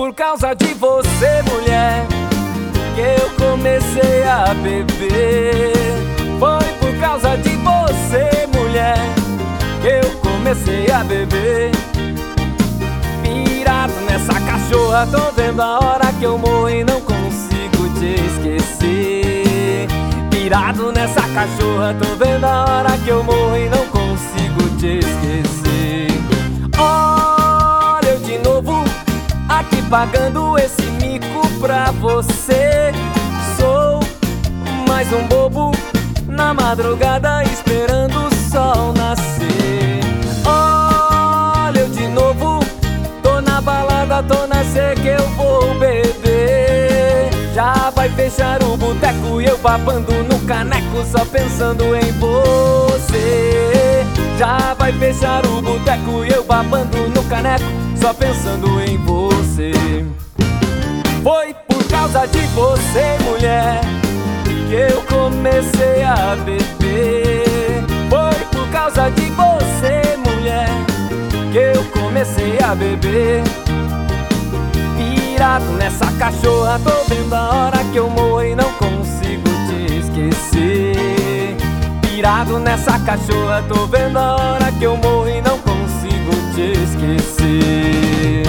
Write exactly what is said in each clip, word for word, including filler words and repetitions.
por causa de você, mulher, que eu comecei a beber. Foi por causa de você, mulher, que eu comecei a beber. Pirado nessa cachorra, tô vendo a hora que eu morro e não consigo te esquecer. Pirado nessa cachorra, tô vendo a hora que eu morro e não consigo te esquecer. Olha eu de novo aqui pagando esse mico pra você. Sou mais um bobo na madrugada esperando o sol nascer. Olha eu de novo, tô na balada, tô na seca, eu vou beber. Já vai fechar o boteco e eu babando no caneco só pensando em você. Já vai fechar o boteco e eu babando no caneco só pensando em você. Foi por causa de você, mulher, que eu comecei a beber. Foi por causa de você, mulher, que eu comecei a beber. Pirado nessa cachorra, tô vendo a hora que eu morro e não consigo te esquecer. Pirado nessa cachorra, tô vendo a hora que eu morro e não consigo te esquecer.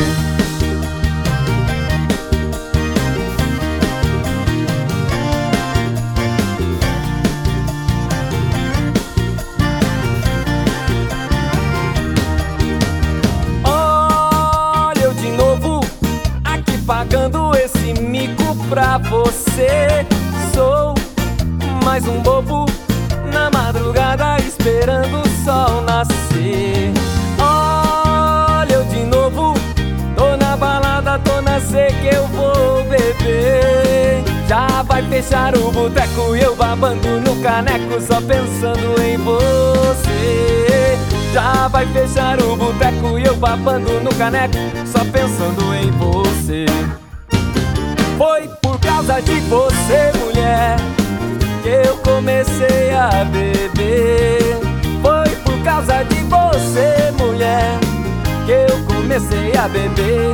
Pagando esse mico pra você. Sou mais um bobo na madrugada esperando o sol nascer. Olha eu de novo, tô na balada, tô na seca, eu vou beber. Já vai fechar o boteco e eu babando no caneco só pensando em você. Já vai fechar o boteco e eu babando no caneco só pensando em você. Foi por causa de você, mulher, que eu comecei a beber. Foi por causa de você, mulher, que eu comecei a beber.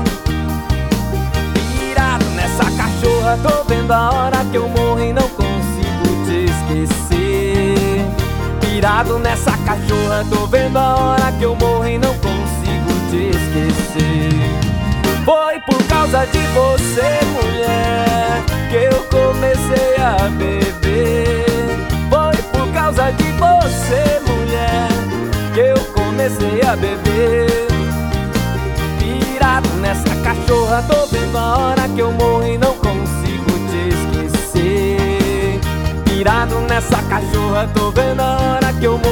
Pirado nessa cachorra, tô vendo a hora que eu morro e não consigo te esquecer. Pirado nessa cachorra, tô vendo a hora que eu morro e não consigo te esquecer. Foi por causa de você, mulher, que eu comecei a beber. Foi por causa de você, mulher, que eu comecei a beber. Pirado nessa cachorra, tô vendo a hora que eu morro e não consigo te esquecer. Pirado nessa cachorra, tô vendo a hora que eu morro